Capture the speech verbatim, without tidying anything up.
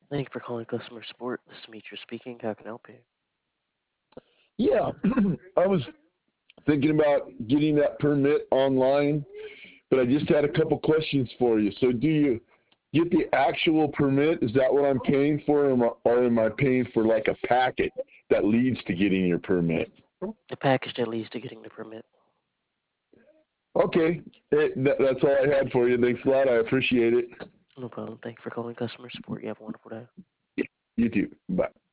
Thank you for calling customer support. This is Demetrius speaking. How can I help you? Yeah, I was thinking about getting that permit online, but I just had a couple questions for you. So, do you get the actual permit? Is that what I'm paying for, or am I, or am I paying for like a packet that leads to getting your permit? The package that leads to getting the permit. Okay, eh, that, that's all I had for you. Thanks a lot. I appreciate it. No problem. Thank you for calling customer support. You have a wonderful day. You too. Bye.